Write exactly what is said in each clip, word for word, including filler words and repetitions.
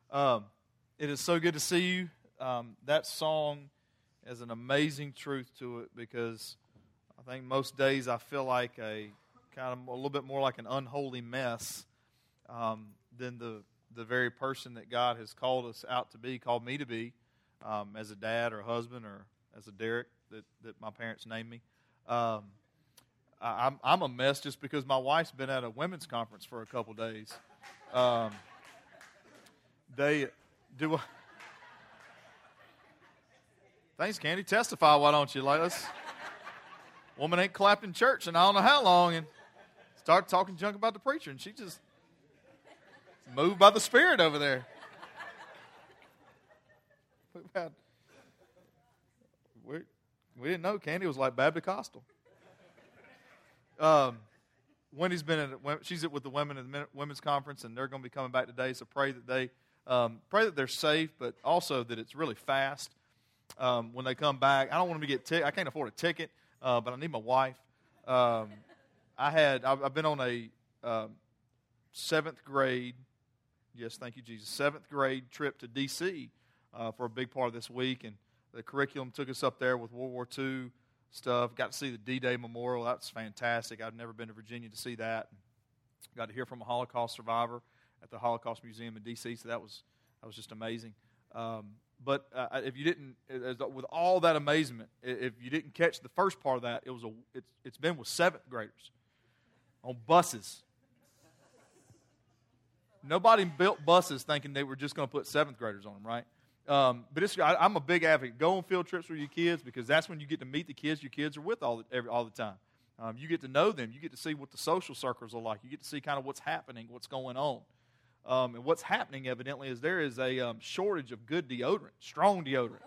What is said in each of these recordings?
Um, it is so good to see you. Um, that song has an amazing truth to it because I think most days I feel like a kind of a little bit more like an unholy mess um, than the the very person that God has called us out to be, called me to be, um, as a dad or a husband or as a Derek that, that my parents named me. Um, I, I'm I'm a mess just because my wife's been at a women's conference for a couple days. Um, they do. Thanks, Candy. Testify, why don't you? Like us. Woman ain't clapped in church and I don't know how long, and start talking junk about the preacher, and she just moved by the Spirit over there. We, we didn't know Candy was like Baptist Costal. Um, Wendy's been at she's at with the women at the women's conference, and they're going to be coming back today. So pray that they um, pray that they're safe, but also that it's really fast um, when they come back. I don't want them to get tick. I can't afford a ticket, uh, but I need my wife. Um, I had I've, I've been on a um, seventh grade. Yes, thank you, Jesus. Seventh grade trip to D C uh, for a big part of this week, and the curriculum took us up there with World War Two stuff. Got to see the D-Day Memorial. That was fantastic. I've never been to Virginia to see that. Got to hear from a Holocaust survivor at the Holocaust Museum in D C, so that was that was just amazing. Um, but uh, if you didn't, with all that amazement, if you didn't catch the first part of that, it was a it's, it's been with seventh graders on buses. Nobody built buses thinking they were just going to put seventh graders on them, right? Um, but it's, I, I'm a big advocate. Go on field trips with your kids because that's when you get to meet the kids your kids are with all the, every, all the time. Um, you get to know them. You get to see what the social circles are like. You get to see kind of what's happening, what's going on. Um, and what's happening, evidently, is there is a um, shortage of good deodorant, strong deodorant.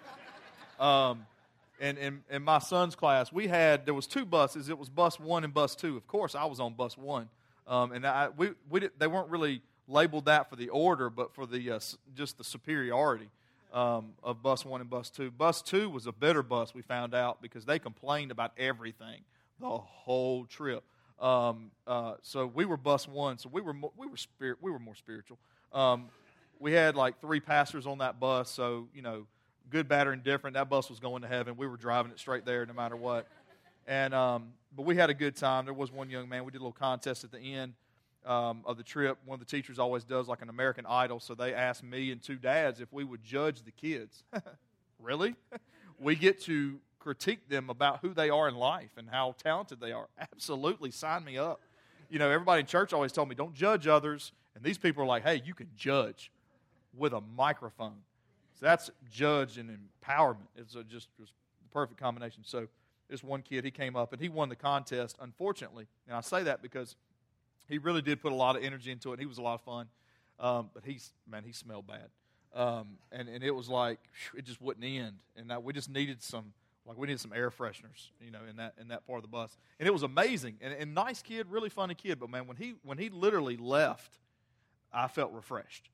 um, and in, in my son's class, we had, there was two buses. It was bus one and bus two. Of course, I was on bus one. Um, and I, we, we did, they weren't really labeled that for the order, but for the uh, just the superiority um, of bus one and bus two. Bus two was a better bus, we found out, because they complained about everything the whole trip. Um, uh, so we were bus one, so we were mo- we were spirit we were more spiritual. Um, we had like three pastors on that bus, so you know, good, bad, or indifferent, that bus was going to heaven. We were driving it straight there, no matter what. And um, but we had a good time. There was one young man. We did a little contest at the end um, of the trip. One of the teachers always does like an American Idol. So they asked me and two dads if we would judge the kids. Really? We get to critique them about who they are in life and how talented they are. Absolutely, sign me up. You know, everybody in church always told me, don't judge others. And these people are like, hey, you can judge with a microphone. So that's judge and empowerment. It's a just it was the perfect combination. So this one kid, he came up and he won the contest, unfortunately. And I say that because he really did put a lot of energy into it. He was a lot of fun. Um, but he's, man, he smelled bad. Um, and, and it was like, whew, it just wouldn't end. And that, we just needed some, like we needed some air fresheners, you know, in that in that part of the bus. And it was amazing. And, and nice kid, really funny kid. But man, when he when he literally left, I felt refreshed.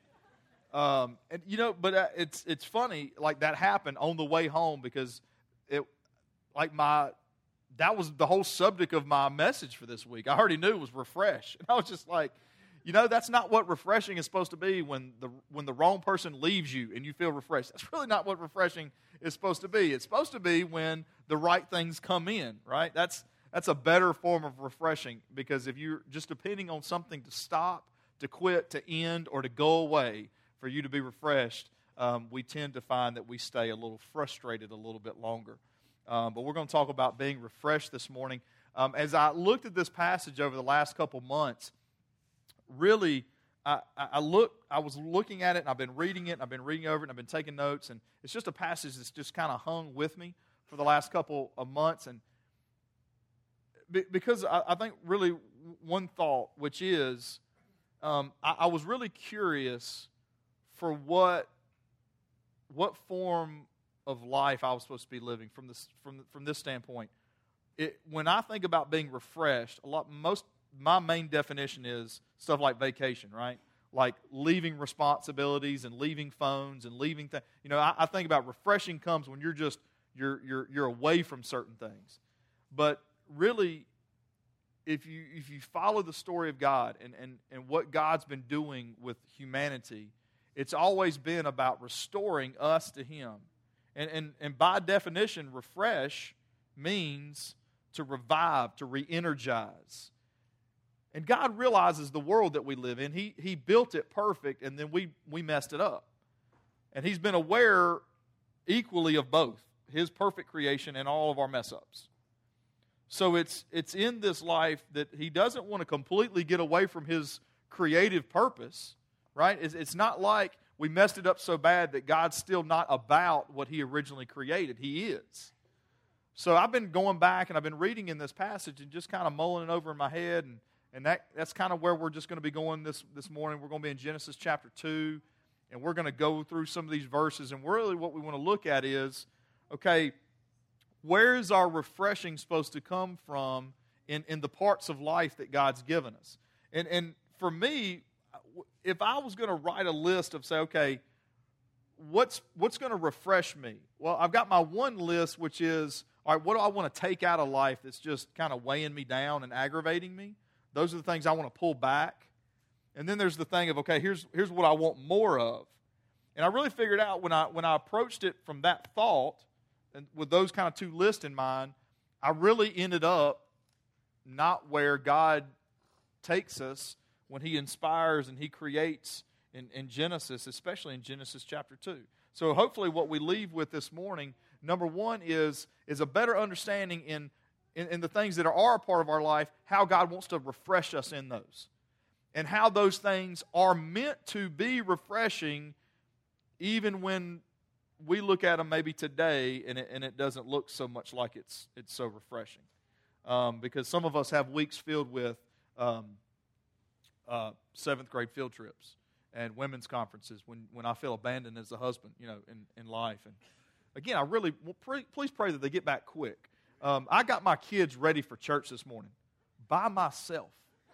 Um, and you know, but uh, it's it's funny, like that happened on the way home because it, like my, that was the whole subject of my message for this week. I already knew it was refresh, and I was just like, you know, that's not what refreshing is supposed to be. When the when the wrong person leaves you and you feel refreshed, that's really not what refreshing is supposed to be. It's supposed to be when the right things come in, right? That's that's a better form of refreshing because if you're just depending on something to stop, to quit, to end, or to go away for you to be refreshed, um, we tend to find that we stay a little frustrated a little bit longer. Um, but we're going to talk about being refreshed this morning. Um, as I looked at this passage over the last couple months, really, I, I look, I was looking at it, and I've been reading it, and I've been reading over it, and I've been taking notes, and it's just a passage that's just kind of hung with me for the last couple of months. And because I, I think really one thought, which is, um, I, I was really curious for what what form of life I was supposed to be living from this from from this standpoint. It, when I think about being refreshed, a lot most my main definition is stuff like vacation, right? Like leaving responsibilities and leaving phones and leaving things. You know, I, I think about refreshing comes when you're just you're you're you're away from certain things. But really, if you if you follow the story of God and and and what God's been doing with humanity, It's always been about restoring us to Him. And, and, and by definition, refresh means to revive, to re-energize. And God realizes the world that we live in. He, he built it perfect, and then we, we messed it up. And He's been aware equally of both, His perfect creation and all of our mess-ups. So it's, it's in this life that He doesn't want to completely get away from His creative purpose, right? It's, it's not like we messed it up so bad that God's still not about what He originally created. He is. So I've been going back and I've been reading in this passage and just kind of mulling it over in my head, and, and that, that's kind of where we're just going to be going this, this morning. We're going to be in Genesis chapter two, and we're going to go through some of these verses, and really what we want to look at is, okay, where is our refreshing supposed to come from in, in the parts of life that God's given us? And, and for me, if I was going to write a list of, say, okay, what's what's going to refresh me? Well, I've got my one list, which is, all right, what do I want to take out of life that's just kind of weighing me down and aggravating me? Those are the things I want to pull back. And then there's the thing of, okay, here's here's what I want more of. And I really figured out when I when I approached it from that thought, and with those kind of two lists in mind, I really ended up not where God takes us when He inspires and He creates in, in Genesis, especially in Genesis chapter two. So hopefully what we leave with this morning, number one is, is a better understanding in, in, in the things that are a part of our life, how God wants to refresh us in those. And how those things are meant to be refreshing even when we look at them maybe today and it, and it doesn't look so much like it's, it's so refreshing. Um, because some of us have weeks filled with um, Uh, seventh grade field trips and women's conferences when, when I feel abandoned as a husband, you know, in, in life. And again, I really, well, pray, please pray that they get back quick. Um, I got my kids ready for church this morning by myself.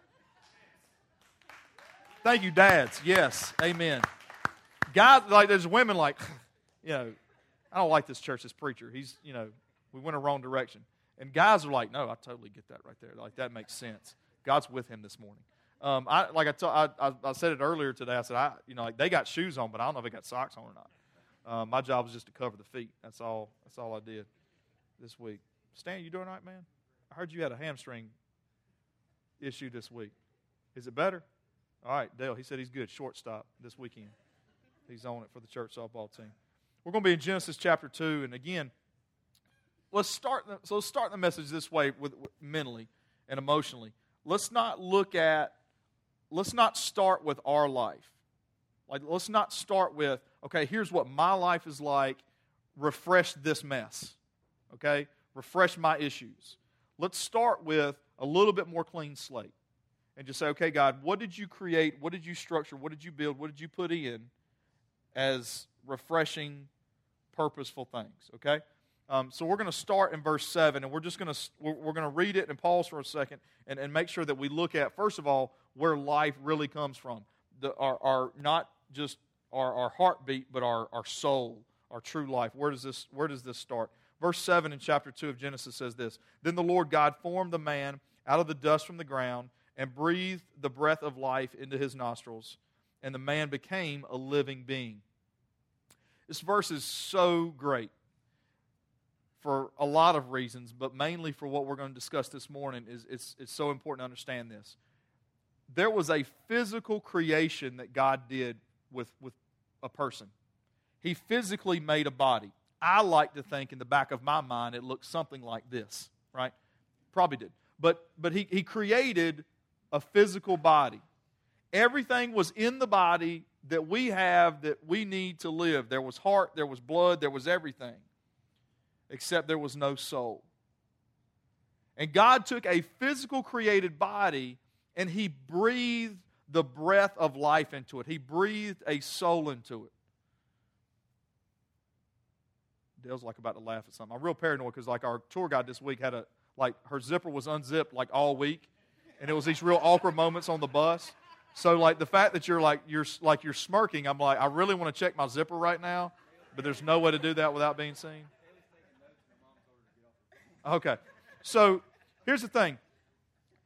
Thank you, dads. Yes, amen. Guys, like there's women like, you know, I don't like this church, this preacher. He's, you know, we went a wrong direction. And guys are like, no, I totally get that right there. Like that makes sense. God's with him this morning. Um, I like I, t- I, I I said it earlier today. I said I you know like they got shoes on, but I don't know if they got socks on or not. Um, my job was just to cover the feet. That's all. That's all I did this week. Stan, you doing all right, man? I heard you had a hamstring issue this week. Is it better? All right, Dale. He said he's good. Shortstop this weekend. He's on it for the church softball team. We're going to be in Genesis chapter two, and again, let's start. The, so let's start the message this way with, with mentally and emotionally. Let's not look at. Let's not start with our life. Like, let's not start with, okay, here's what my life is like. Refresh this mess. Okay? Refresh my issues. Let's start with a little bit more clean slate. And just say, okay, God, what did you create? What did you structure? What did you build? What did you put in as refreshing, purposeful things? Okay? Um, so we're going to start in verse seven, and we're just going to we're, we're going to read it and pause for a second and, and make sure that we look at, first of all, where life really comes from. The, our, our not just our, our heartbeat, but our, our soul, our true life. Where does this where does this start? Verse seven in chapter two of Genesis says this: Then the Lord God formed the man out of the dust from the ground and breathed the breath of life into his nostrils, and the man became a living being. This verse is so great for a lot of reasons, but mainly for what we're going to discuss this morning. Is it's, it's so important to understand this. There was a physical creation that God did with, with a person. He physically made a body. I like to think in the back of my mind it looks something like this, right? Probably did. But, but he, he created a physical body. Everything was in the body that we have that we need to live. There was heart, there was blood, there was everything. Except there was no soul. And God took a physical created body and He breathed the breath of life into it. He breathed a soul into it. Dale's like about to laugh at something. I'm real paranoid because like our tour guide this week had a, like her zipper was unzipped like all week. And it was these real awkward moments on the bus. So like the fact that you're like, you're like you're smirking, I'm like, I really want to check my zipper right now. But there's no way to do that without being seen. Okay, so here's the thing.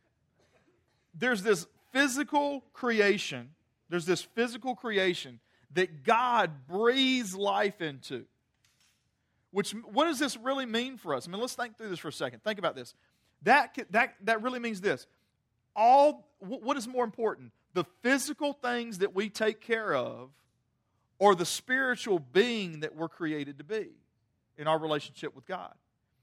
There's this physical creation, there's this physical creation that God breathes life into. Which, what does this really mean for us? I mean, let's think through this for a second. Think about this. That, that, that really means this. All, what is more important? The physical things that we take care of, or the spiritual being that we're created to be in our relationship with God?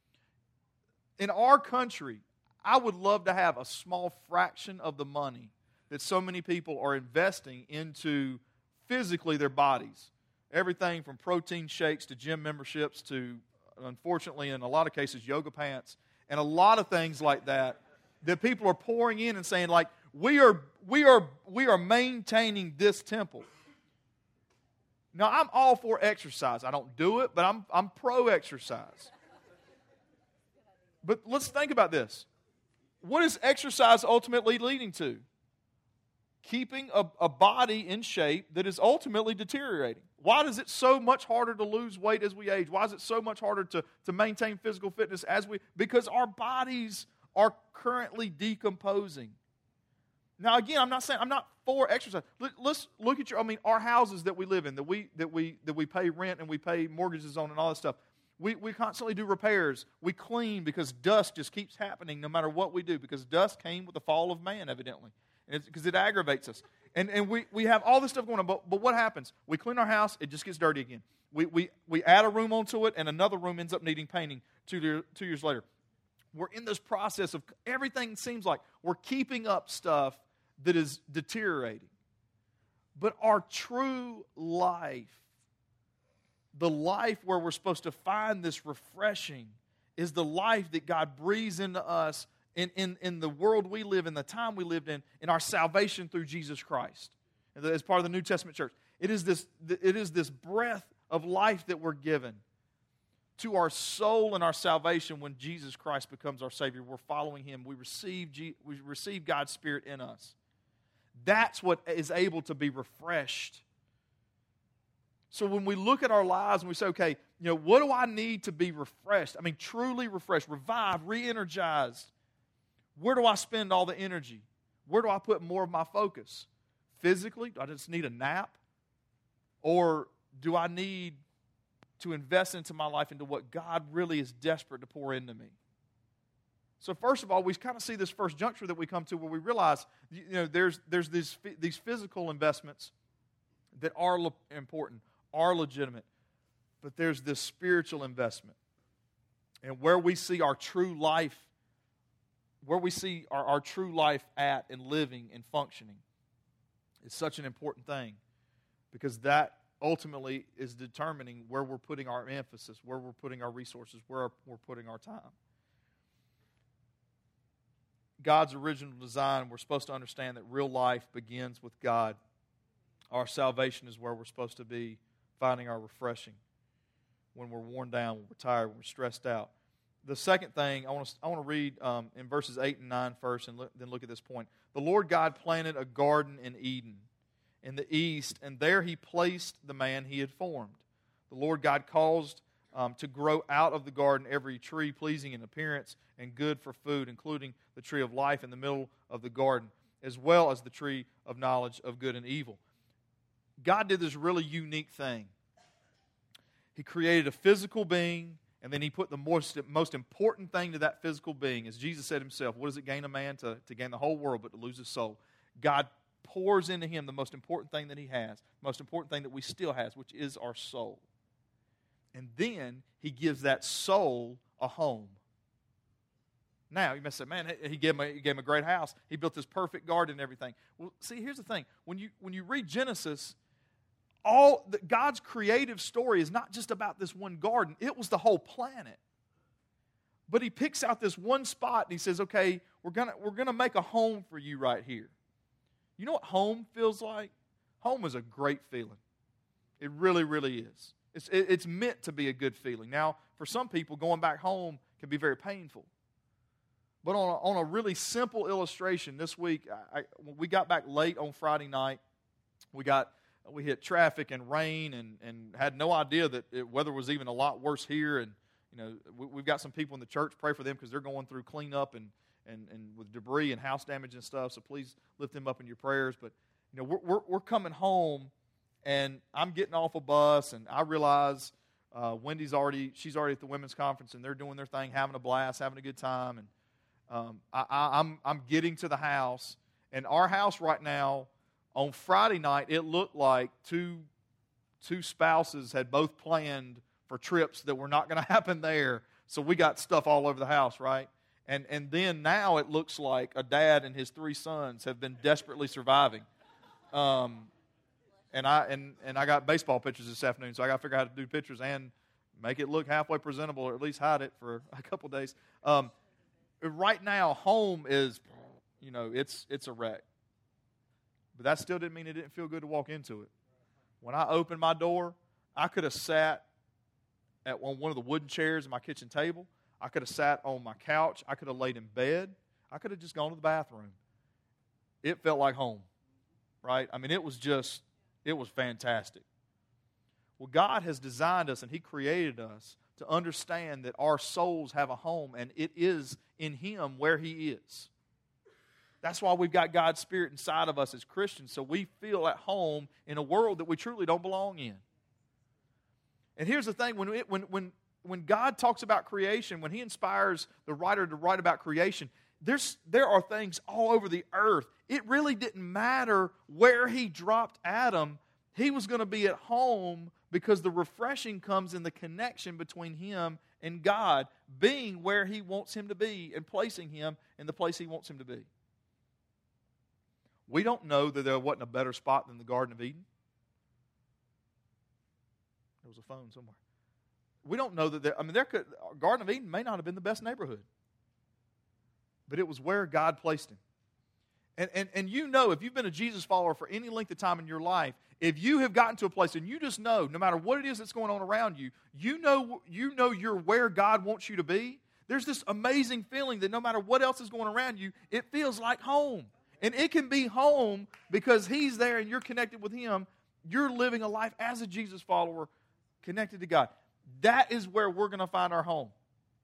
In our country, I would love to have a small fraction of the money that so many people are investing into physically their bodies. Everything from protein shakes to gym memberships to, unfortunately, in a lot of cases, yoga pants, and a lot of things like that, that people are pouring in and saying, like, we are, we are, we are maintaining this temple. Now, I'm all for exercise. I don't do it, but I'm, I'm pro-exercise. But let's think about this. What is exercise ultimately leading to? Keeping a, a body in shape that is ultimately deteriorating. Why is it so much harder to lose weight as we age? Why is it so much harder to, to maintain physical fitness as we... Because our bodies are currently decomposing. Now, again, I'm not saying, I'm not for exercise. Let, let's look at your, I mean, our houses that we live in, that we, that we, that we pay rent and we pay mortgages on and all that stuff. We, we constantly do repairs. We clean because dust just keeps happening no matter what we do, because dust came with the fall of man, evidently, and because it aggravates us. And, and we, we have all this stuff going on, but, but what happens? We clean our house, it just gets dirty again. We, we, we add a room onto it, and another room ends up needing painting two, two years later. We're in this process of everything seems like we're keeping up stuff that is deteriorating. But our true life, the life where we're supposed to find this refreshing, is the life that God breathes into us in, in, in the world we live in, the time we lived in, in our salvation through Jesus Christ, as part of the New Testament church. It is this, it is this breath of life that we're given to our soul and our salvation when Jesus Christ becomes our Savior. We're following Him. We receive, G, we receive God's Spirit in us. That's what is able to be refreshed. So when we look at our lives and we say, okay, you know, what do I need to be refreshed? I mean, truly refreshed, revived, re-energized. Where do I spend all the energy? Where do I put more of my focus? Physically, do I just need a nap? Or do I need to invest into my life, into what God really is desperate to pour into me? So first of all, we kind of see this first juncture that we come to where we realize, you know, there's, there's these, these physical investments that are le- important, are legitimate, but there's this spiritual investment. And where we see our true life, where we see our, our true life at and living and functioning is such an important thing, because that ultimately is determining where we're putting our emphasis, where we're putting our resources, where we're putting our time. God's original design, we're supposed to understand that real life begins with God. Our salvation is where we're supposed to be finding our refreshing when we're worn down, when we're tired, when we're stressed out. The second thing, I want to, I want to read um, in verses eight and nine first, and look, then look at this point. The Lord God planted a garden in Eden in the east, and there He placed the man He had formed. The Lord God caused um, to grow out of the garden every tree pleasing in appearance and good for food, including the tree of life in the middle of the garden, as well as the tree of knowledge of good and evil. God did this really unique thing. He created a physical being, and then He put the most, most important thing to that physical being. As Jesus said Himself, what does it gain a man to, to gain the whole world but to lose his soul? God pours into him the most important thing that he has, the most important thing that we still has, which is our soul. And then He gives that soul a home. Now, you may say, man, he gave, him a, he gave him a great house. He built this perfect garden and everything. Well, see, here's the thing. When you, when you read Genesis, all the, God's creative story is not just about this one garden. It was the whole planet. But He picks out this one spot and He says, okay, we're gonna, we're gonna make a home for you right here. You know what home feels like? Home is a great feeling. It really, really is. It's, it, it's meant to be a good feeling. Now, for some people, going back home can be very painful. But on a, on a really simple illustration, this week, I, I, we got back late on Friday night. We got we hit traffic and rain, and, and had no idea that it, weather was even a lot worse here. And you know, we, we've got some people in the church. Pray for them because they're going through cleanup and, and, and with debris and house damage and stuff. So please lift them up in your prayers. But you know, we're we're, we're coming home, And I'm getting off a bus, and I realize uh, Wendy's already, she's already at the women's conference, and they're doing their thing, having a blast, having a good time. And um, I, I, I'm, I'm getting to the house, and our house right now, on Friday night, it looked like two, two spouses had both planned for trips that were not going to happen there. So we got stuff all over the house, right? And and then now it looks like a dad and his three sons have been desperately surviving. Um, and I and, and I got baseball pictures this afternoon, so I got to figure out how to do pictures and make it look halfway presentable, or at least hide it for a couple of days. Um, right now, home is, you know, it's it's a wreck. But that still didn't mean it didn't feel good to walk into it. When I opened my door, I could have sat at on one of the wooden chairs at my kitchen table. I could have sat on my couch. I could have laid in bed. I could have just gone to the bathroom. It felt like home, right? I mean, it was just, it was fantastic. Well, God has designed us and He created us to understand that our souls have a home, and it is in Him where He is. That's why we've got God's Spirit inside of us as Christians, so we feel at home in a world that we truly don't belong in. And here's the thing, when it, when when when God talks about creation, when He inspires the writer to write about creation, there's there are things all over the earth. It really didn't matter where He dropped Adam. He was going to be at home because the refreshing comes in the connection between him and God, being where He wants him to be and placing him in the place He wants him to be. We don't know that there wasn't a better spot than the Garden of Eden. There was a phone somewhere. We don't know that there, I mean, there could, Garden of Eden may not have been the best neighborhood. But it was where God placed him. And, and, and you know, if you've been a Jesus follower for any length of time in your life, if you have gotten to a place and you just know, no matter what it is that's going on around you, you know, you know you're where God wants you to be, there's this amazing feeling that no matter what else is going around you, it feels like home. And it can be home because He's there and you're connected with Him. You're living a life as a Jesus follower connected to God. That is where we're going to find our home.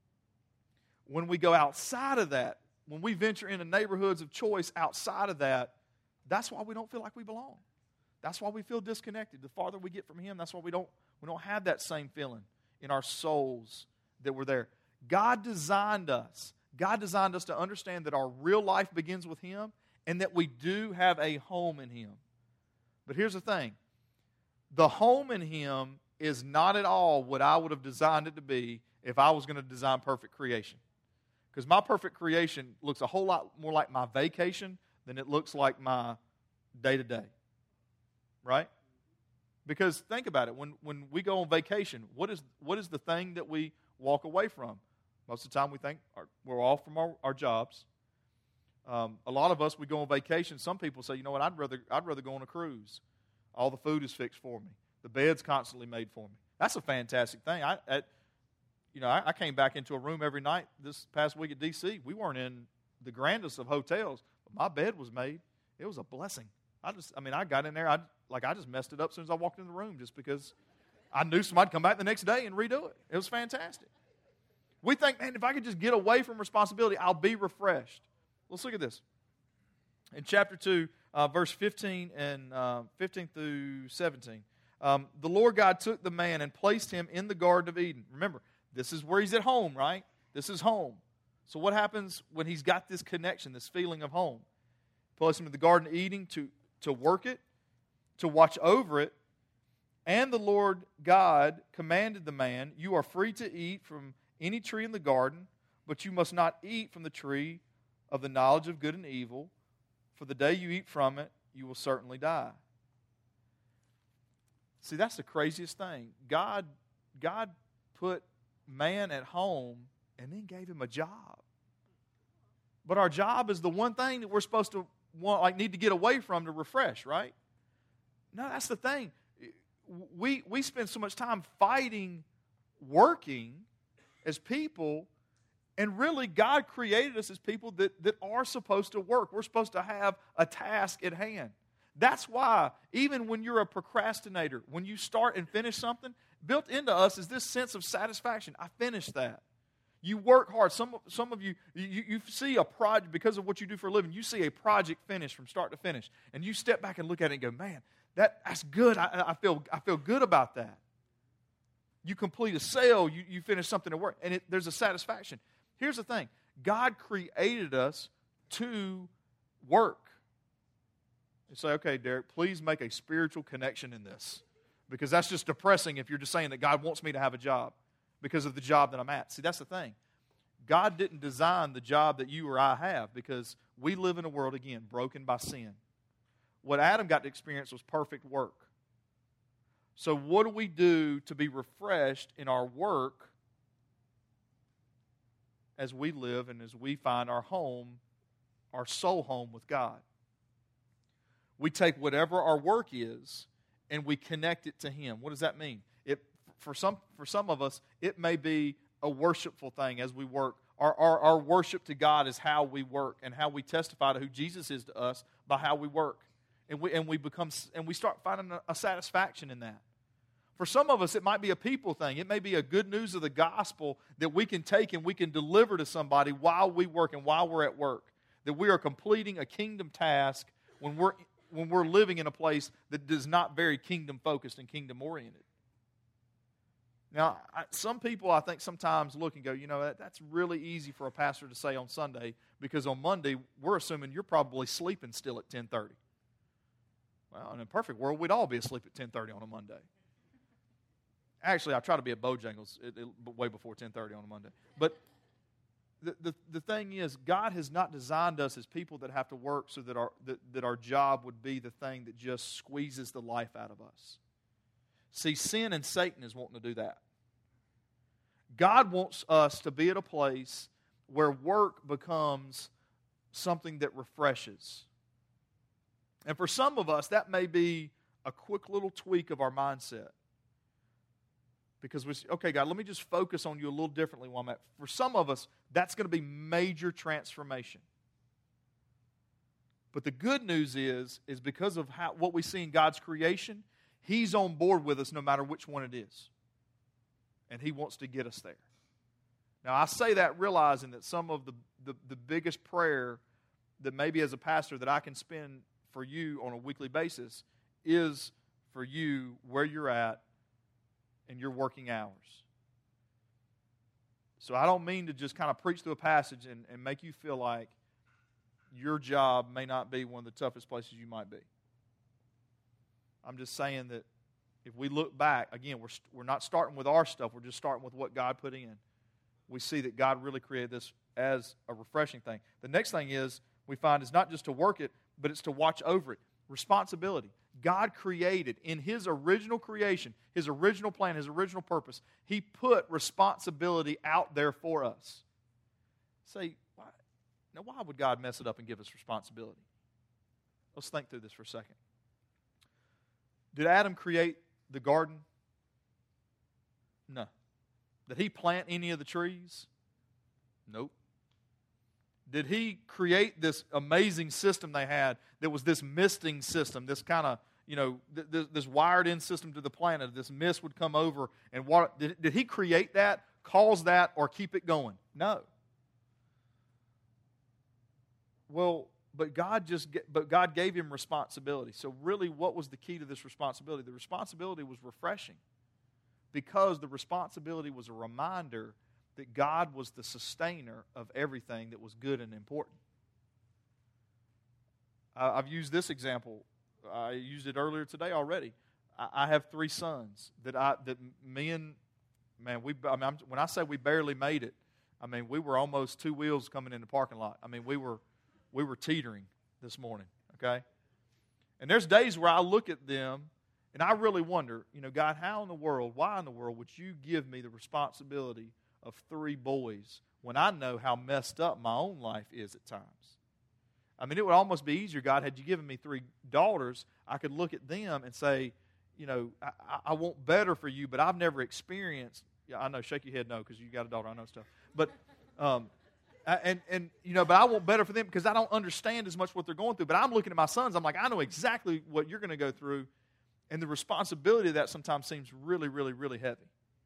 When we go outside of that, when we venture into neighborhoods of choice outside of that, that's why we don't feel like we belong. That's why we feel disconnected. The farther we get from Him, that's why we don't, we don't have that same feeling in our souls that we're there. God designed us. God designed us to understand that our real life begins with Him and that we do have a home in Him. But here's the thing. The home in Him is not at all what I would have designed it to be if I was going to design perfect creation. Because my perfect creation looks a whole lot more like my vacation than it looks like my day-to-day. Right? Because think about it. When, when we go on vacation, what is, what is the thing that we walk away from? Most of the time we think our, we're off from our, our jobs. Um, a lot of us, we go on vacation. Some people say, you know what, I'd rather, I'd rather go on a cruise. All the food is fixed for me. The bed's constantly made for me. That's a fantastic thing. I, at, you know, I, I came back into a room every night this past week at D C. We weren't in the grandest of hotels, but my bed was made. It was a blessing. I just, I mean, I got in there, I like I just messed it up as soon as I walked in the room just because I knew somebody'd come back the next day and redo it. It was fantastic. We think, man, if I could just get away from responsibility, I'll be refreshed. Let's look at this. In chapter two, uh, verse fifteen and uh, fifteen through seventeen. Um, the Lord God took the man and placed him in the Garden of Eden. Remember, this is where he's at home, right? This is home. So what happens when he's got this connection, this feeling of home? Placed him in the Garden of Eden to, to work it, to watch over it. And the Lord God commanded the man, you are free to eat from any tree in the garden, but you must not eat from the tree of the knowledge of good and evil, for the day you eat from it, you will certainly die. See, that's the craziest thing. God, God put man at home and then gave him a job. But our job is the one thing that we're supposed to want, like need to get away from to refresh, right? No, that's the thing. We we spend so much time fighting, working as people, and really God created us as people that, that are supposed to work. We're supposed to have a task at hand. That's why, even when you're a procrastinator, when you start and finish something, built into us is this sense of satisfaction. I finished that. You work hard. Some, some of you, you, you see a project, because of what you do for a living, you see a project finish from start to finish. And you step back and look at it and go, man, That, that's good. I, I, feel, I feel good about that. You complete a sale, you, you finish something at work, and it, there's a satisfaction. Here's the thing. God created us to work. You say, okay, Derek, please make a spiritual connection in this. Because that's just depressing if you're just saying that God wants me to have a job because of the job that I'm at. See, that's the thing. God didn't design the job that you or I have because we live in a world, again, broken by sin. What Adam got to experience was perfect work. So what do we do to be refreshed in our work as we live and as we find our home, our soul home with God? We take whatever our work is and we connect it to Him. What does that mean? It, for some, for some of us, it may be a worshipful thing as we work. Our, our, our worship to God is how we work and how we testify to who Jesus is to us by how we work. And we, and we, become, and we start finding a, a satisfaction in that. For some of us, it might be a people thing. It may be a good news of the gospel that we can take and we can deliver to somebody while we work and while we're at work. That we are completing a kingdom task when we're when we're living in a place that is not very kingdom-focused and kingdom-oriented. Now, I, some people, I think, sometimes look and go, you know, that, that's really easy for a pastor to say on Sunday because on Monday, we're assuming you're probably sleeping still at ten thirty. Well, in a perfect world, we'd all be asleep at ten thirty on a Monday. Actually, I try to be at Bojangles it, it, way before ten thirty on a Monday. But the, the, the thing is, God has not designed us as people that have to work so that our, that, that our job would be the thing that just squeezes the life out of us. See, sin and Satan is wanting to do that. God wants us to be at a place where work becomes something that refreshes. And for some of us, that may be a quick little tweak of our mindset. Because we say, okay, God, let me just focus on you a little differently while I'm at. For some of us, that's going to be major transformation. But the good news is, is because of how, what we see in God's creation, He's on board with us no matter which one it is. And He wants to get us there. Now, I say that realizing that some of the, the, the biggest prayer that maybe as a pastor that I can spend for you on a weekly basis is for you where you're at in your working hours. So I don't mean to just kind of preach through a passage and, and make you feel like your job may not be one of the toughest places you might be. I'm just saying that if we look back, again, we're, we're not starting with our stuff, we're just starting with what God put in. We see that God really created this as a refreshing thing. The next thing is, we find is not just to work it, but it's to watch over it. Responsibility. God created, in His original creation, His original plan, His original purpose, He put responsibility out there for us. Say, why? Now why would God mess it up and give us responsibility? Let's think through this for a second. Did Adam create the garden? No. Did he plant any of the trees? Nope. Did he create this amazing system they had that was this misting system, this kind of, you know, th- th- this wired-in system to the planet, this mist would come over and water. Did, did he create that, cause that, or keep it going? No. Well, but God just, but God gave him responsibility. So really, what was the key to this responsibility? The responsibility was refreshing, because the responsibility was a reminder that God was the sustainer of everything that was good and important. I've used this example. I used it earlier today already. I have three sons that I that me and man we. I mean, I'm, when I say we barely made it, I mean we were almost two wheels coming in the parking lot. I mean we were we were teetering this morning. Okay, and there's days where I look at them and I really wonder, you know, God, how in the world, why in the world would you give me the responsibility of three boys when I know how messed up my own life is at times? I mean, it would almost be easier, God, had you given me three daughters, I could look at them and say, you know, I, I want better for you, but I've never experienced, yeah, I know, shake your head no, because you got a daughter, I know stuff. But, um, and, and, you know, but I want better for them because I don't understand as much what they're going through. But I'm looking at my sons, I'm like, I know exactly what you're going to go through. And the responsibility of that sometimes seems really, really, really heavy.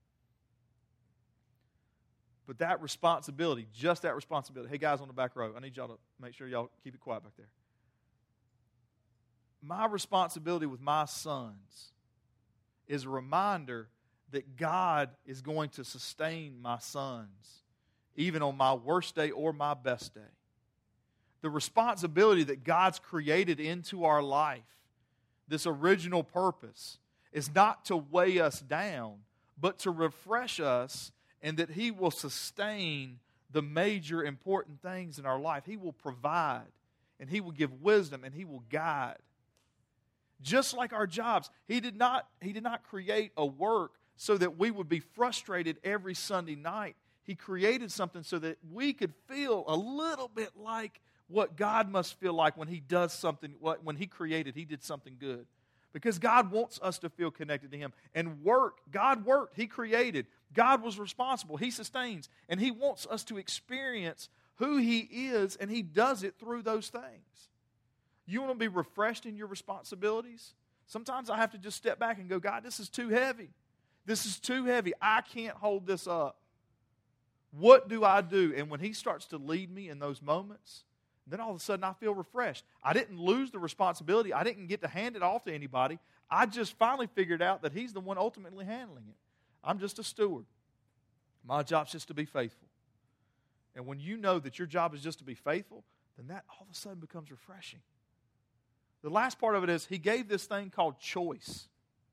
But that responsibility, just that responsibility. Hey, guys on the back row, I need y'all to make sure y'all keep it quiet back there. my responsibility with my sons is a reminder that God is going to sustain my sons, even on my worst day or my best day. The responsibility that God's created into our life, this original purpose, is not to weigh us down, but to refresh us, and that He will sustain the major important things in our life. He will provide, and He will give wisdom, and He will guide. Just like our jobs, He did not, He did not create a work so that we would be frustrated every Sunday night. He created something so that we could feel a little bit like what God must feel like when He does something, when He created, He did something good. Because God wants us to feel connected to Him. And work, God worked, He created. God was responsible, He sustains. And He wants us to experience who He is, and He does it through those things. You want to be refreshed in your responsibilities? Sometimes I have to just step back and go, God, this is too heavy. This is too heavy. I can't hold this up. What do I do? And when He starts to lead me in those moments, then all of a sudden I feel refreshed. I didn't lose the responsibility. I didn't get to hand it off to anybody. I just finally figured out that He's the one ultimately handling it. I'm just a steward. My job's just to be faithful. And when you know that your job is just to be faithful, then that all of a sudden becomes refreshing. The last part of it is He gave this thing called choice.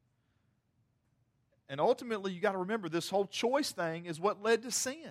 And ultimately, you got to remember, this whole choice thing is what led to sin.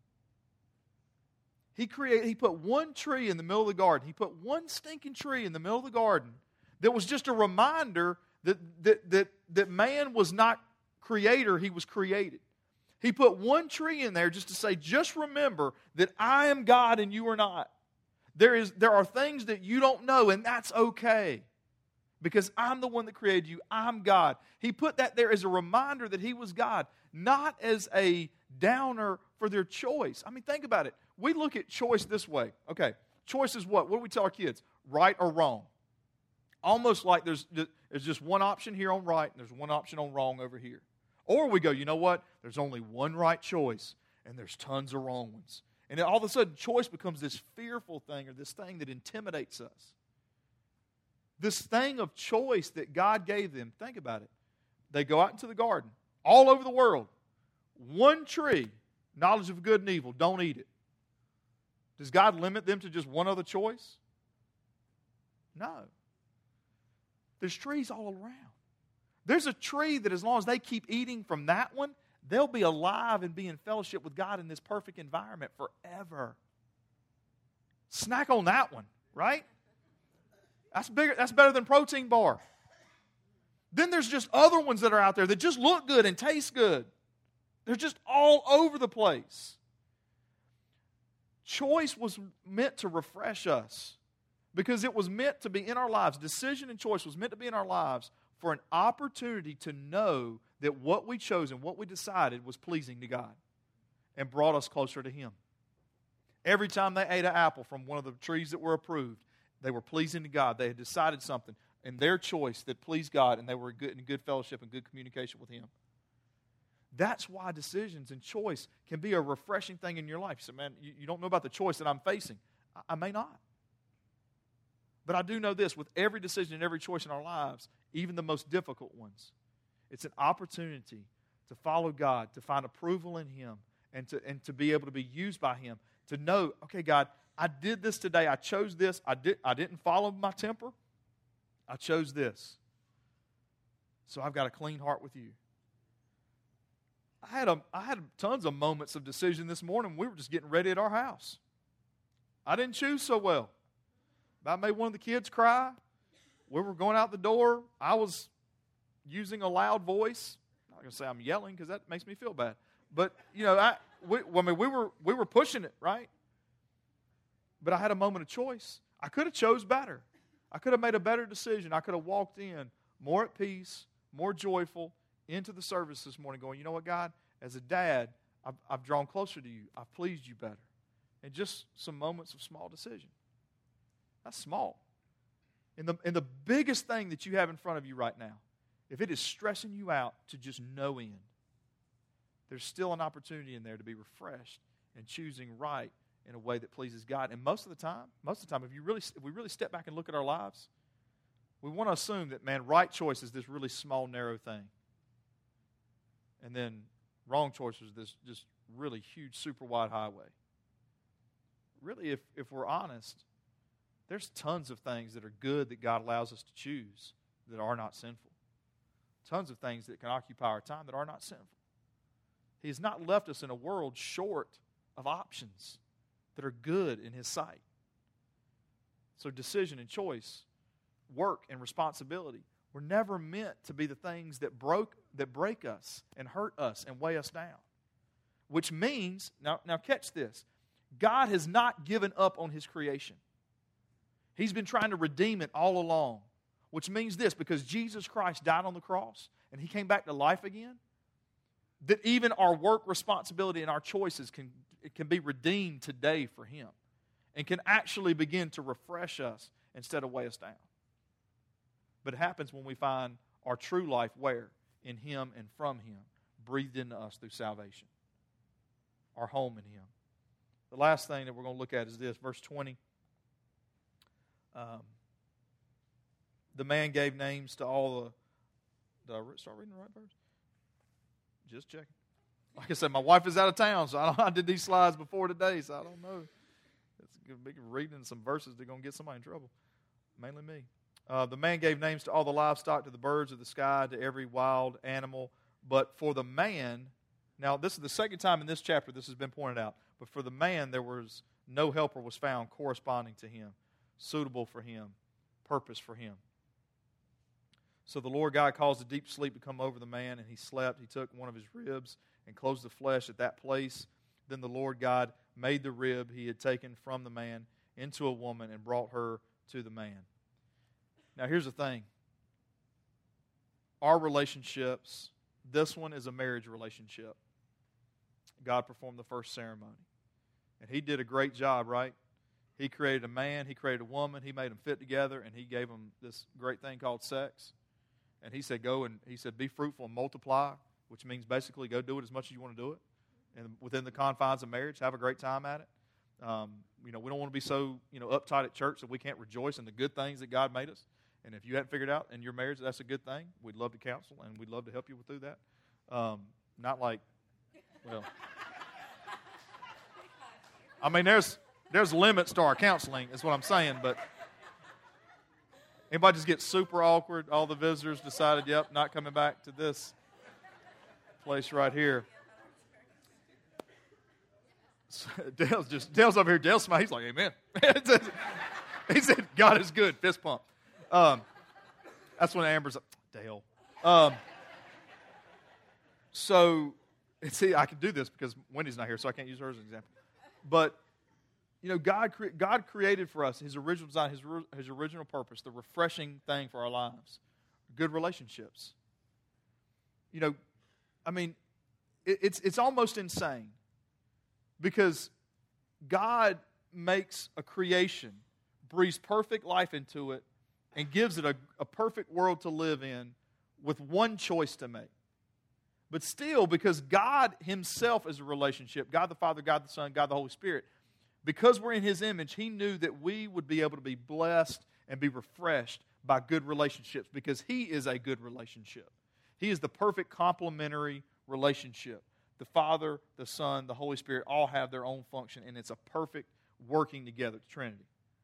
He created, He put one tree in the middle of the garden. He put one stinking tree in the middle of the garden that was just a reminder that, that, that, that man was not creator, he was created. He put one tree in there just to say, just remember that I am God and you are not. There is, there are things that you don't know, and that's okay. Because I'm the one that created you. I'm God. He put that there as a reminder that He was God, not as a downer for their choice. I mean, think about it. We look at choice this way. Okay, choice is what? What do we tell our kids? Right or wrong? Almost like there's, there's just one option here on right, and there's one option on wrong over here. Or we go, you know what? There's only one right choice, and there's tons of wrong ones. And all of a sudden, choice becomes this fearful thing, or this thing that intimidates us. This thing of choice that God gave them, think about it. They go out into the garden, all over the world. One tree, knowledge of good and evil, don't eat it. Does God limit them to just one other choice? No. There's trees all around. There's a tree that as long as they keep eating from that one, they'll be alive and be in fellowship with God in this perfect environment forever. Snack on that one, right? That's bigger. That's better than protein bar. Then there's just other ones that are out there that just look good and taste good. They're just all over the place. Choice was meant to refresh us because it was meant to be in our lives. Decision and choice was meant to be in our lives for an opportunity to know that what we chose and what we decided was pleasing to God and brought us closer to Him. Every time they ate an apple from one of the trees that were approved, they were pleasing to God. They had decided something in their choice that pleased God, and they were good, in good fellowship and good communication with Him. That's why decisions and choice can be a refreshing thing in your life. You say, man, you, you don't know about the choice that I'm facing. I, I may not. But I do know this, with every decision and every choice in our lives, even the most difficult ones, it's an opportunity to follow God, to find approval in Him, and to, and to be able to be used by Him, to know, okay, God, I did this today. I chose this. I, did, I didn't follow my temper. I chose this. So I've got a clean heart with You. I had, a, I had tons of moments of decision this morning. We were just getting ready at our house. I didn't choose so well. I made one of the kids cry. We were going out the door. I was using a loud voice. I'm not going to say I'm yelling because that makes me feel bad. But, you know, I, we, I mean, we were, we were pushing it, right? But I had a moment of choice. I could have chose better. I could have made a better decision. I could have walked in more at peace, more joyful, into the service this morning going, you know what, God, as a dad, I've, I've drawn closer to You. I've pleased You better. And just some moments of small decision. That's small. And the, and the biggest thing that you have in front of you right now, if it is stressing you out to just no end, there's still an opportunity in there to be refreshed and choosing right in a way that pleases God. And most of the time, most of the time, if you really, if we really step back and look at our lives, we want to assume that, man, right choice is this really small, narrow thing. And then wrong choice is this just really huge, super wide highway. Really, if, if we're honest, there's tons of things that are good that God allows us to choose that are not sinful. Tons of things that can occupy our time that are not sinful. He has not left us in a world short of options that are good in His sight. So decision and choice, work and responsibility were never meant to be the things that broke that break us and hurt us and weigh us down. Which means, now, now catch this, God has not given up on His creation. He's been trying to redeem it all along. Which means this, because Jesus Christ died on the cross and He came back to life again, that even our work responsibility and our choices can, it can be redeemed today for Him and can actually begin to refresh us instead of weigh us down. But it happens when we find our true life where? In Him and from Him, breathed into us through salvation. Our home in Him. The last thing that we're going to look at is this, verse twenty. Um, the man gave names to all the... Did I start reading the right verse? Just checking. Like I said, my wife is out of town, so I, don't, I did these slides before today, so I don't know. It's going to be reading some verses that are going to get somebody in trouble. Mainly me. Uh, the man gave names to all the livestock, to the birds of the sky, to every wild animal. But for the man, now this is the second time in this chapter this has been pointed out, but for the man there was no helper was found corresponding to him, suitable for him, purpose for him. So the Lord God caused a deep sleep to come over the man, and he slept. He took one of his ribs and closed the flesh at that place. Then the Lord God made the rib he had taken from the man into a woman and brought her to the man. Now here's the thing. Our relationships, this one is a marriage relationship. God performed the first ceremony. And He did a great job, right? He created a man, He created a woman, He made them fit together, and He gave them this great thing called sex. And He said, go and He said, be fruitful and multiply, which means basically go do it as much as you want to do it. And within the confines of marriage, have a great time at it. Um, you know, we don't want to be so, you know, uptight at church that we can't rejoice in the good things that God made us. And if you hadn't figured out in your marriage that that's a good thing, we'd love to counsel and we'd love to help you through that. Um, not like, well, I mean, there's there's limits to our counseling, is what I'm saying, but anybody just get super awkward, all the visitors decided, yep, not coming back to this place right here. So Dale's just, Dale's over here, Dale's smiling, he's like, amen. He said, God is good, fist pump. Um, that's when Amber's like, Dale. Um, so, see, I can do this because Wendy's not here, so I can't use her as an example. But, you know, God cre- God created for us His original design, His, re- His original purpose, the refreshing thing for our lives, good relationships. You know, I mean, it, it's it's almost insane because God makes a creation, breathes perfect life into it, and gives it a, a perfect world to live in with one choice to make. But still, because God Himself is a relationship, God the Father, God the Son, God the Holy Spirit, because we're in His image, He knew that we would be able to be blessed and be refreshed by good relationships because He is a good relationship. He is the perfect complementary relationship. The Father, the Son, the Holy Spirit all have their own function, and it's a perfect working together, Trinity.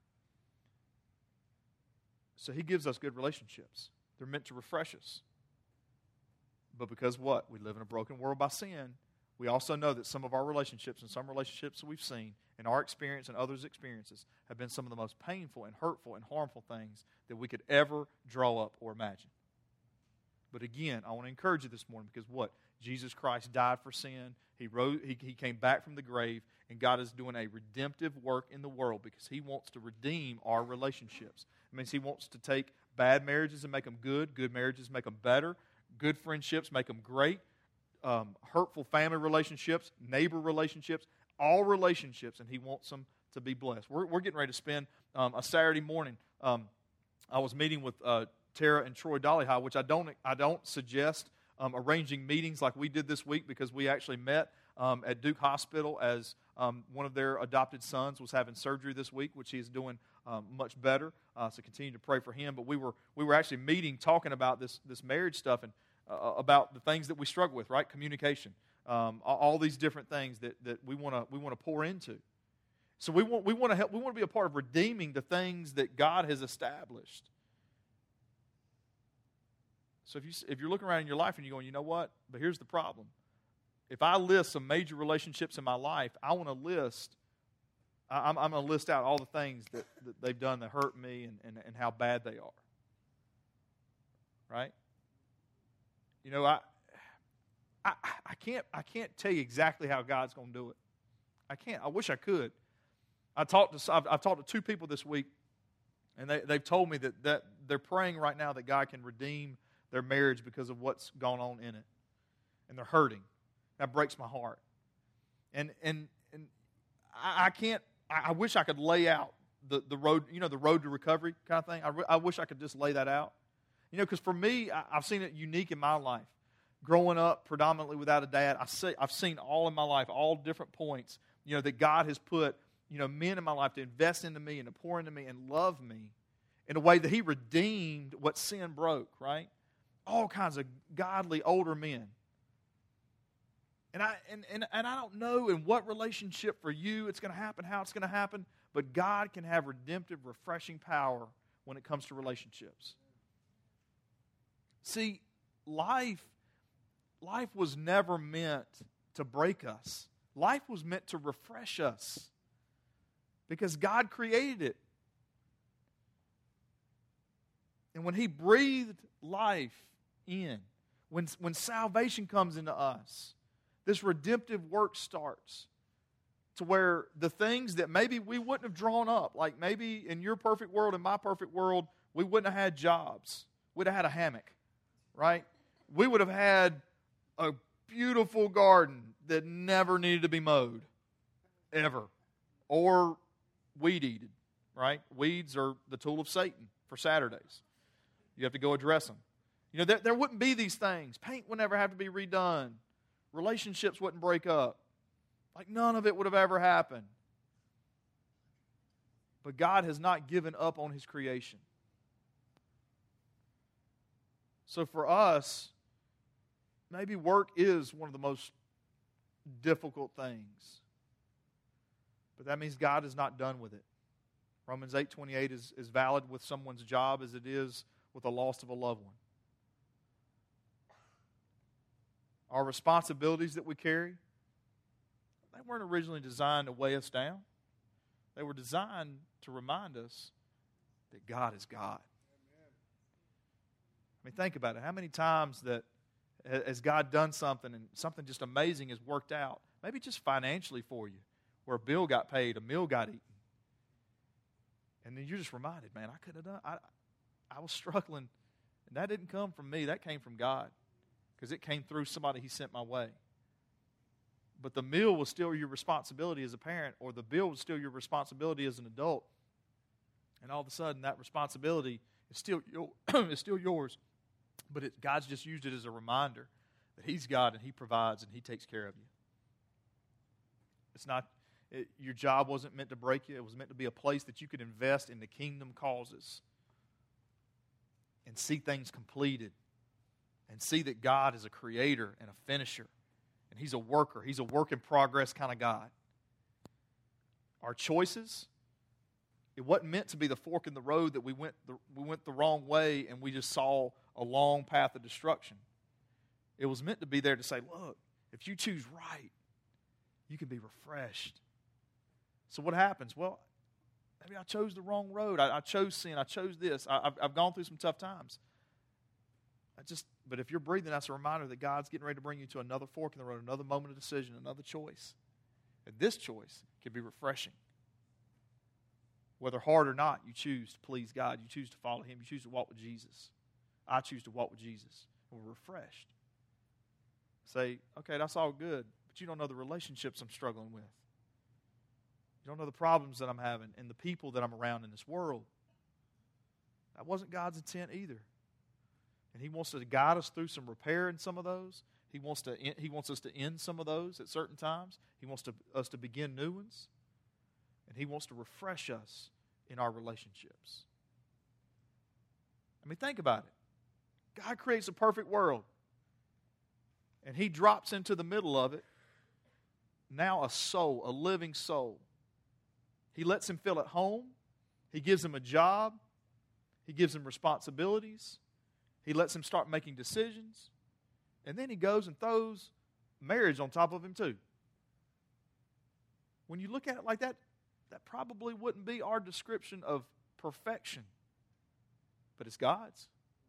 So He gives us good relationships. They're meant to refresh us. But because what? We live in a broken world by sin, we also know that some of our relationships and some relationships that we've seen in our experience and others' experiences have been some of the most painful and hurtful and harmful things that we could ever draw up or imagine. But again, I want to encourage you this morning because what? Jesus Christ died for sin. He rose, he, he came back from the grave, and God is doing a redemptive work in the world because He wants to redeem our relationships. It means He wants to take bad marriages and make them good, good marriages make them better, good friendships make them great, um, hurtful family relationships, neighbor relationships, all relationships, and He wants them to be blessed. We're, we're getting ready to spend um, a Saturday morning. Um, I was meeting with uh, Tara and Troy Dollyhigh, which I don't I don't suggest um, arranging meetings like we did this week because we actually met. um, at Duke Hospital as um, one of their adopted sons was having surgery this week, which he is doing um, much better. Uh, so continue to pray for him. But we were we were actually meeting, talking about this this marriage stuff and uh, about the things that we struggle with, right? Communication, um, all, all these different things that, that we want to we want to pour into. So we want we want to help. We want to be a part of redeeming the things that God has established. So if you if you're looking around in your life and you're going, you know what? But here's the problem. If I list some major relationships in my life, I want to list. I'm, I'm going to list out all the things that, that they've done that hurt me and, and, and how bad they are. Right? You know, I, I I can't I can't tell you exactly how God's going to do it. I can't. I wish I could. I talked to I've, I've talked to two people this week, and they they've told me that, that they're praying right now that God can redeem their marriage because of what's gone on in it, and they're hurting. That breaks my heart. And and and I, I can't. I, I wish I could lay out the, the road. You know, the road to recovery kind of thing. I, re, I wish I could just lay that out. You know, because for me, I, I've seen it unique in my life. Growing up predominantly without a dad, I see, I've seen all in my life, all different points. You know, that God has put, you know, men in my life to invest into me and to pour into me and love me in a way that He redeemed what sin broke. Right? All kinds of godly older men. And I and, and, and I don't know in what relationship for you it's going to happen, how it's going to happen, but God can have redemptive, refreshing power when it comes to relationships. See, life, life was never meant to break us. Life was meant to refresh us because God created it. And when He breathed life in, when, when salvation comes into us, this redemptive work starts to where the things that maybe we wouldn't have drawn up, like maybe in your perfect world, in my perfect world, we wouldn't have had jobs. We'd have had a hammock, right? We would have had a beautiful garden that never needed to be mowed, ever, or weed-eated, right? Weeds are the tool of Satan for Saturdays. You have to go address them. You know, there, there wouldn't be these things. Paint would never have to be redone. Relationships wouldn't break up. Like none of it would have ever happened. But God has not given up on His creation. So for us, maybe work is one of the most difficult things. But that means God is not done with it. Romans eight twenty-eight is, is valid with someone's job as it is with the loss of a loved one. Our responsibilities that we carry, they weren't originally designed to weigh us down. They were designed to remind us that God is God. I mean, think about it. How many times that has God done something and something just amazing has worked out, maybe just financially for you, where a bill got paid, a meal got eaten. And then you're just reminded, man, I could have done, I, I was struggling. And that didn't come from me. That came from God. Because it came through somebody He sent my way. But the meal was still your responsibility as a parent, or the bill was still your responsibility as an adult. And all of a sudden, that responsibility is still, is still yours. But it, God's just used it as a reminder that He's God and He provides and He takes care of you. It's not, it, your job wasn't meant to break you. It was meant to be a place that you could invest in the kingdom causes and see things completed. And see that God is a creator and a finisher. And He's a worker. He's a work in progress kind of God. Our choices, it wasn't meant to be the fork in the road that we went the, we went the wrong way and we just saw a long path of destruction. It was meant to be there to say, look, if you choose right, you can be refreshed. So what happens? Well, maybe I chose the wrong road. I, I chose sin. I chose this. I, I've, I've gone through some tough times. I just, but if you're breathing, that's a reminder that God's getting ready to bring you to another fork in the road, another moment of decision, another choice. And this choice can be refreshing. Whether hard or not, you choose to please God. You choose to follow Him. You choose to walk with Jesus. I choose to walk with Jesus. And we're refreshed. Say, okay, that's all good, but you don't know the relationships I'm struggling with. You don't know the problems that I'm having and the people that I'm around in this world. That wasn't God's intent either. And He wants to guide us through some repair in some of those. He wants to. He wants us to end some of those at certain times. He wants to, us to begin new ones. And He wants to refresh us in our relationships. I mean, think about it. God creates a perfect world. And He drops into the middle of it now a soul, a living soul. He lets him feel at home. He gives him a job. He gives him responsibilities. He lets him start making decisions. And then He goes and throws marriage on top of him too. When you look at it like that, that probably wouldn't be our description of perfection. But it's God's.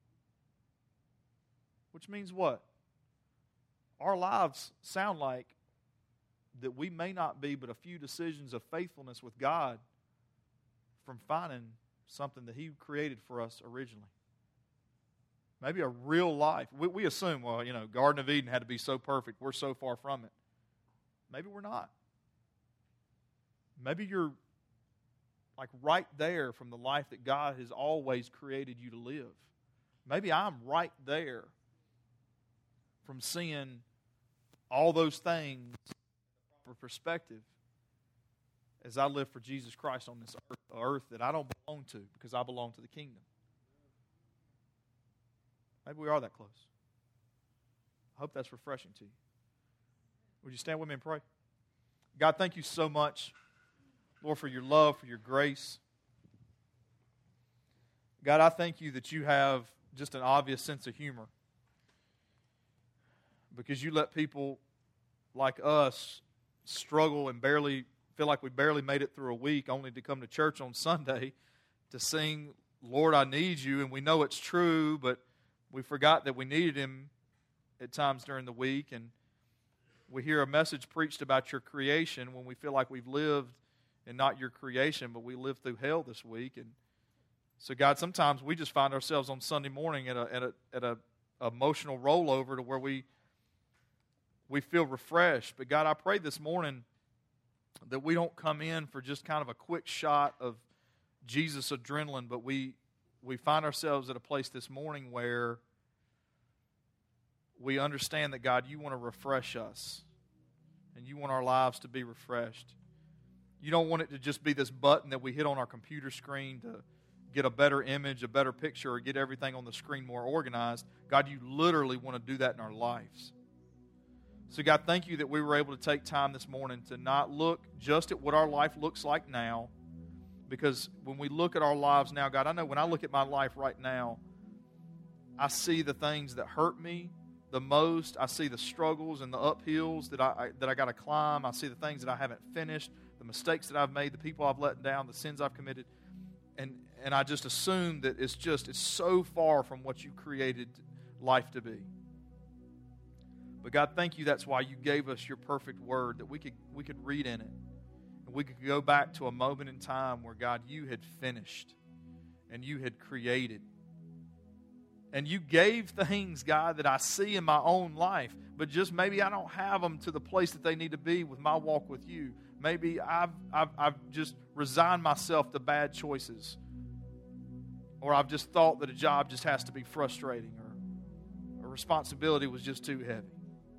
Which means what? Our lives sound like that we may not be but a few decisions of faithfulness with God from finding something that He created for us originally. Maybe a real life. We, we assume, well, you know, Garden of Eden had to be so perfect. We're so far from it. Maybe we're not. Maybe you're like right there from the life that God has always created you to live. Maybe I'm right there from seeing all those things from a perspective as I live for Jesus Christ on this earth, earth that I don't belong to because I belong to the kingdom. Maybe we are that close. I hope that's refreshing to you. Would you stand with me and pray? God, thank You so much, Lord, for Your love, for Your grace. God, I thank You that You have just an obvious sense of humor because You let people like us struggle and barely feel like we barely made it through a week only to come to church on Sunday to sing, Lord, I need You, and we know it's true, but we forgot that we needed Him at times during the week, and we hear a message preached about Your creation when we feel like we've lived in not Your creation, but we lived through hell this week. And so, God, sometimes we just find ourselves on Sunday morning at a at a at a emotional rollover to where we we feel refreshed. But God, I pray this morning that we don't come in for just kind of a quick shot of Jesus adrenaline, but we we find ourselves at a place this morning where we understand that, God, You want to refresh us, and You want our lives to be refreshed. You don't want it to just be this button that we hit on our computer screen to get a better image, a better picture, or get everything on the screen more organized. God, You literally want to do that in our lives. So, God, thank You that we were able to take time this morning to not look just at what our life looks like now, because when we look at our lives now, God, I know when I look at my life right now, I see the things that hurt me the most. I see the struggles and the uphills that I, I that I got to climb. I see the things that I haven't finished, the mistakes that I've made, the people I've let down, the sins I've committed, and and I just assume that it's just it's so far from what You created life to be. But God, thank You. That's why You gave us Your perfect word that we could we could read in it. And we could go back to a moment in time where, God, You had finished and You had created. And You gave things, God, that I see in my own life, but just maybe I don't have them to the place that they need to be with my walk with You. Maybe I've, I've, I've just resigned myself to bad choices. Or I've just thought that a job just has to be frustrating, or a responsibility was just too heavy.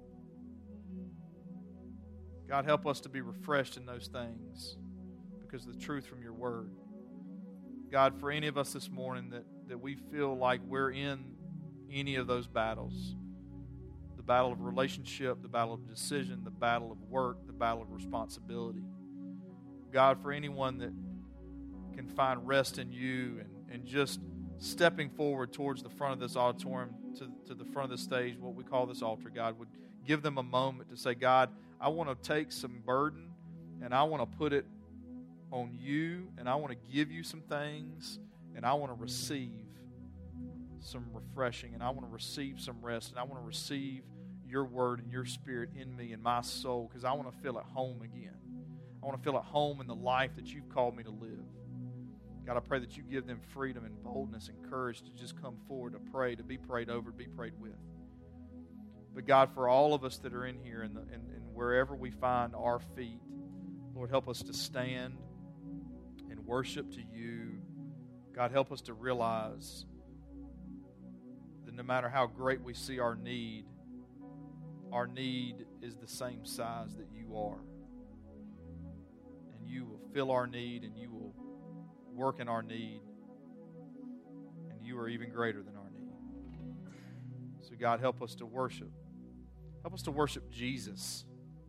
God, help us to be refreshed in those things because of the truth from Your word. God, for any of us this morning that, that we feel like we're in any of those battles, the battle of relationship, the battle of decision, the battle of work, the battle of responsibility. God, for anyone that can find rest in You and, and just stepping forward towards the front of this auditorium, to, to the front of the stage, what we call this altar, God, would give them a moment to say, God, I want to take some burden and I want to put it on You, and I want to give You some things, and I want to receive some refreshing, and I want to receive some rest, and I want to receive Your word and Your Spirit in me and my soul, because I want to feel at home again. I want to feel at home in the life that You've called me to live. God, I pray that You give them freedom and boldness and courage to just come forward to pray, to be prayed over, to be prayed with. But God, for all of us that are in here and, the, and, and wherever we find our feet, Lord, help us to stand and worship to You. God, help us to realize that no matter how great we see our need, our need is the same size that you are. And you will fill our need, and you will work in our need, and you are even greater than our need. So God, help us to worship. Help us to worship Jesus.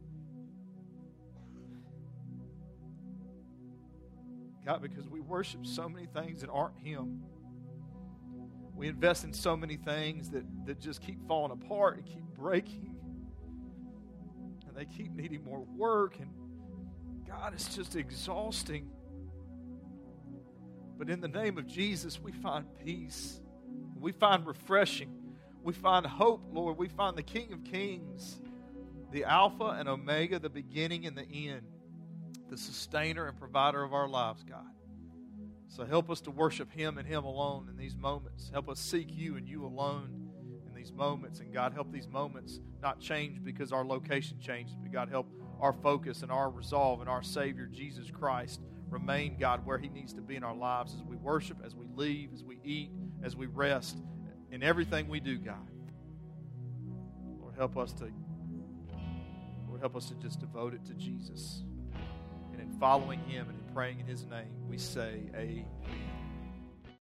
God, because we worship so many things that aren't Him. We invest in so many things that, that just keep falling apart and keep breaking. And they keep needing more work. And God, it's just exhausting. But in the name of Jesus, we find peace. We find refreshing. We find hope, Lord. We find the King of Kings, the Alpha and Omega, the beginning and the end, the sustainer and provider of our lives, God. So help us to worship Him and Him alone in these moments. Help us seek You and You alone in these moments. And God, help these moments not change because our location changes, but God, help our focus and our resolve and our Savior, Jesus Christ, remain, God, where He needs to be in our lives as we worship, as we leave, as we eat, as we rest, in everything we do, God. Lord, help us to, Lord, help us to just devote it to Jesus. And in following Him and in praying in His name, we say amen.